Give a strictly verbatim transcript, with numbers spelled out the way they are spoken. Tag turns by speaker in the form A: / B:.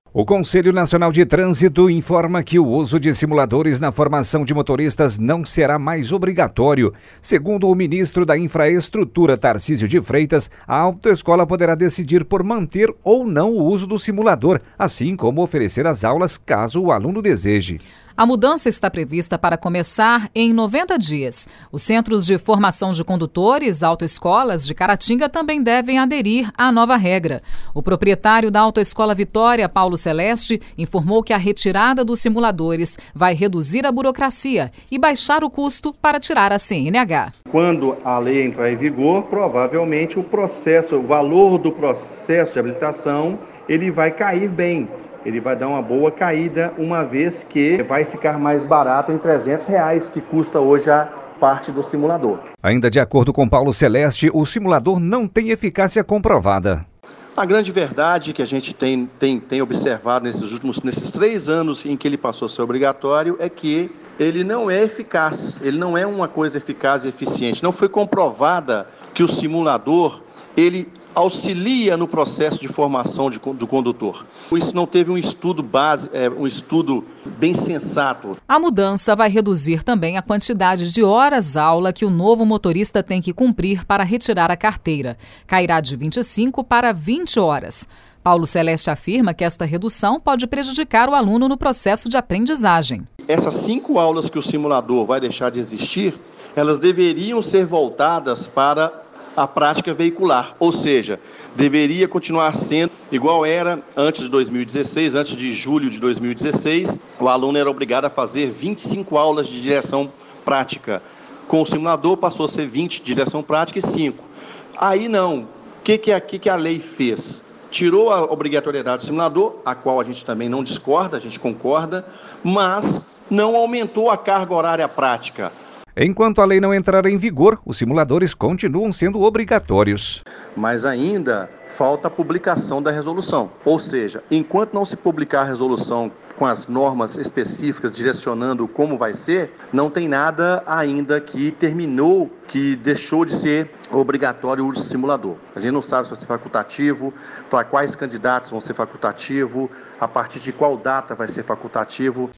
A: O Conselho Nacional de Trânsito informa que o uso de simuladores na formação de motoristas não será mais obrigatório. Segundo o ministro da Infraestrutura, Tarcísio de Freitas, a autoescola poderá decidir por manter ou não o uso do simulador, assim como oferecer as aulas caso o aluno deseje.
B: A mudança está prevista para começar em noventa dias. Os centros de formação de condutores, autoescolas de Caratinga também devem aderir à nova regra. O proprietário da Autoescola Vitória, Paulo Celeste, informou que a retirada dos simuladores vai reduzir a burocracia e baixar o custo para tirar a C N H.
C: Quando a lei entrar em vigor, provavelmente o processo, o valor do processo de habilitação, ele vai cair bem. Ele vai dar uma boa caída, uma vez que vai ficar mais barato em trezentos reais, que custa hoje a parte do simulador.
A: Ainda de acordo com Paulo Celeste, o simulador não tem eficácia comprovada.
C: A grande verdade que a gente tem, tem, tem observado nesses últimos nesses três anos em que ele passou a ser obrigatório é que ele não é eficaz, ele não é uma coisa eficaz e eficiente. Não foi comprovada que o simulador, ele auxilia no processo de formação de, do condutor. Isso não teve um estudo base, é, um estudo bem sensato.
B: A mudança vai reduzir também a quantidade de horas-aula que o novo motorista tem que cumprir para retirar a carteira. Cairá de vinte e cinco para vinte horas. Paulo Celeste afirma que esta redução pode prejudicar o aluno no processo de aprendizagem.
C: Essas cinco aulas que o simulador vai deixar de existir, elas deveriam ser voltadas para a prática veicular, ou seja, deveria continuar sendo igual era antes de dois mil e dezesseis, antes de julho de dois mil e dezesseis, o aluno era obrigado a fazer vinte e cinco aulas de direção prática. Com o simulador passou a ser vinte de direção prática e cinco. Aí não, o que, que, a, que, que a lei fez? Tirou a obrigatoriedade do simulador, a qual a gente também não discorda, a gente concorda, mas não aumentou a carga horária prática.
A: Enquanto a lei não entrar em vigor, os simuladores continuam sendo obrigatórios.
C: Mas ainda falta a publicação da resolução. Ou seja, enquanto não se publicar a resolução com as normas específicas direcionando como vai ser, não tem nada ainda que terminou, que deixou de ser obrigatório o uso de simulador. A gente não sabe se vai ser facultativo, para quais candidatos vão ser facultativo, a partir de qual data vai ser facultativo.